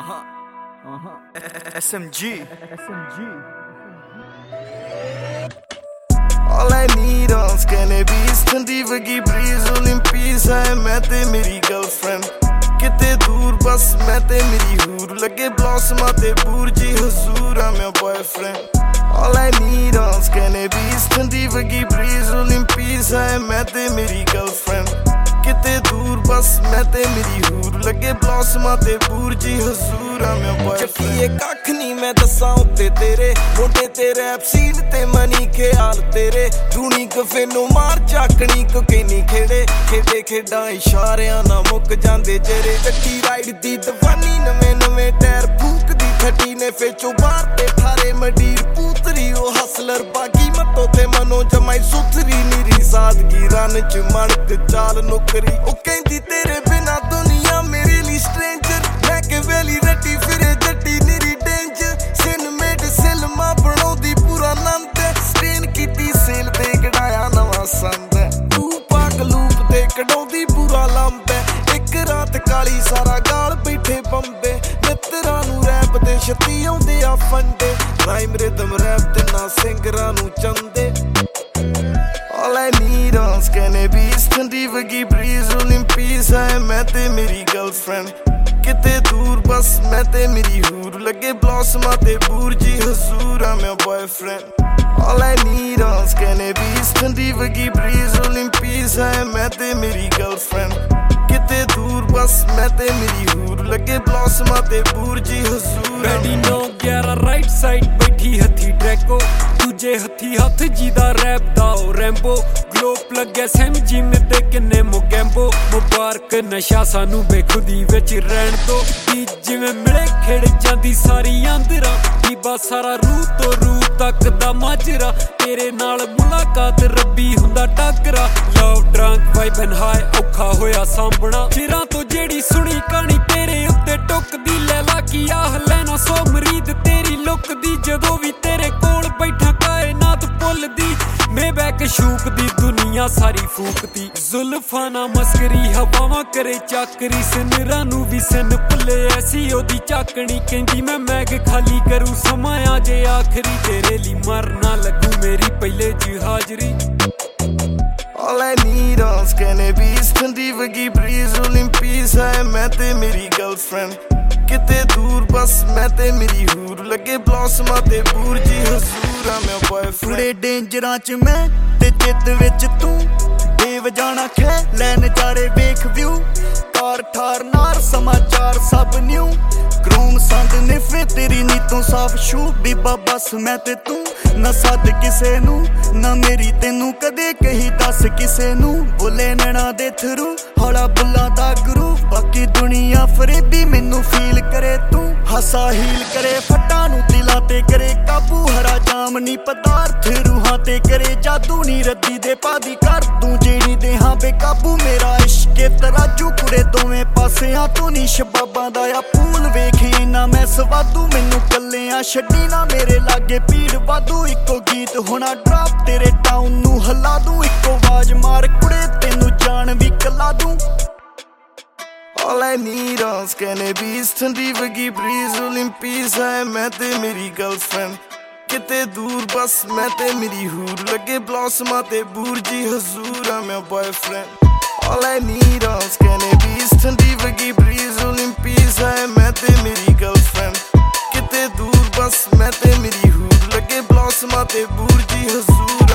SMG. All I need on cannabis, ठंडी वगी breeze, Olympics है मैं ते मेरी girlfriend. किते दूर बस मैं ते मेरी हूर, लगे blossom ते बूरजी हजूर है मेरा boyfriend. All I need on cannabis, ठंडी वगी breeze, Olympics है मैं ते मेरी girlfriend. किते दूर बस मैं ते मेरी हूर, लगे blossom ते बूरजी हजूर है मेरा boyfriend. चक्कीए कख नहीं मैं दसां उत्ते तेरे, मोटे ते रैप सीन ते मनी ख्याल तेरे. दूनी कफे नु मार चाकनी को कहनी खेड़े, खेड़े खेड़ा इशारियां ना मुक जांदे चेहरे. चक्की राइड दी दवानी नवे नवे टायर फूक दी थटी ने फेचो बार ते ठारे मडीर पूतरी. ओ हसलर बागी मतो ते मनो जमाई सुथरी, नीरी सादगी रन च मणक चाल नौकरी. ओ कहंदी तेरे बिना दुनिया मेरे लिए स्ट्रेंजर, मैं के वेली रटी फिरे जट्टी नीरी डेंजर. सिन मेड सिलमा बनाउंदी पूरा नंद, स्टेन कीती सेल ते कढ़ाया नवा संद. तू पाक लूप ते कढाउंदी पूरा लंब. एक रात काली सारा गाल बैठे बंबे, मित्तरां नू रैप ते छत्ती आउंदे आ फंडे. राइम रिदम रैप ते ना सिंगरां नू चंदे. All I need on cannabis, ठंडी वगी breeze, Olympics है मैं ते मेरी girlfriend. किते दूर बस मैं ते मेरी हूर, लगे blossom ते बूरजी हजूर है मेरा boyfriend. All I need on cannabis, ठंडी वगी breeze, Olympics है मैं ते मेरी girlfriend. किते दूर बस मैं ते मेरी हूर, लगे blossom ते बूरजी हजूर. बैडी 9-11 राइट साइड बैठी हथी ट्रैको, दूजे हथी हथ जी दा रैप दा ओ रैम्बो. ग्लोप लगे SMG में ते किन्ने मोगैम्बो. मुबारक नशा सानू बेखुदी विच रहन दो. जिवें मिले खिड़ जांदी सारी आंदरा, बीबा सारा रूह तो रूह तक दा माजरा. तेरे नाल मुलाकात रब्बी हुंदा टाकरा. Love drunk vibe and high औखा होया सांभना. चिरां तो जेड़ी सुनी कहानी तेरे उत्ते टुकदी, लैला की आह लेना सो मरीद तेरी लुक दी. जदों भी तेरे कोल बैठा कायनात भुलदी, मैं बैक शूक दी दुनिया सारी फूकती. जुल्फां ना मस्करी हवावां करे चाकरी, सिनरां नू भी सिन भुले ऐसी ओदी झाकनी. कहंदी मैं मैग खाली करूं समां आ जे आखरी, तेरे ली मरना लगू मेरी पहले जी हाजरी. All I need on cannabis, ठंडी वगी breeze, Olympics है मैं ते मेरी girlfriend. किते दूर बस मैं ते मेरी हूर, लगे blossom ते बूरजी हजूर है मेरा boyfriend. थोड़े डेंजरां च मैं ते चित विच तू, बेवजाना खै लै नजारे वेख व्यू. कार ठार नार समाचार सब न्यू, क्रोम संद निफे तेरी नीतों साफ शू. बीबा बस मैं ते तू ना सद किसे नू, ना मेरी तेनू कदे कही दस किसे नू. बोले नैना दे थरू हौला बुल्ला दा गुरू, बाकी दुनिया फरेबी मैनू फील करे. तू हसा हील करे फट्टा नू दिलां ते करे काबू. हरा जाम नी पदार्थ रूहां ते करे जादू, नी रद्दी दे पादी कर दूं जेड़ी दे हां बेकाबू. मेरा इश्क तराजू कुड़े दोवें पासे आ, तू नी शबाबां दा आ पूल वेखी ना मैं सवादू. मैनू कल्लेआं छड्डी ना मेरे लागे भीड़ वाधू. इक्को गीत होना ड्रॉप तेरे टाउन नू हला दूं, इक्को आवाज मार कुड़े तेनू जान भी कला दूं. All I need on cannabis, ठंडी वगी breeze, Olympics है मैं ते मेरी girlfriend. किते दूर बस मैं ते मेरी हूर, लगे blossom ते बूरजी हजूर है मेरा boyfriend. All I need on cannabis, ठंडी वगी breeze, Olympics है मैं ते मेरी girlfriend. किते दूर बस मैं ते मेरी हूर, लगे blossom ते बूरजी हजूर.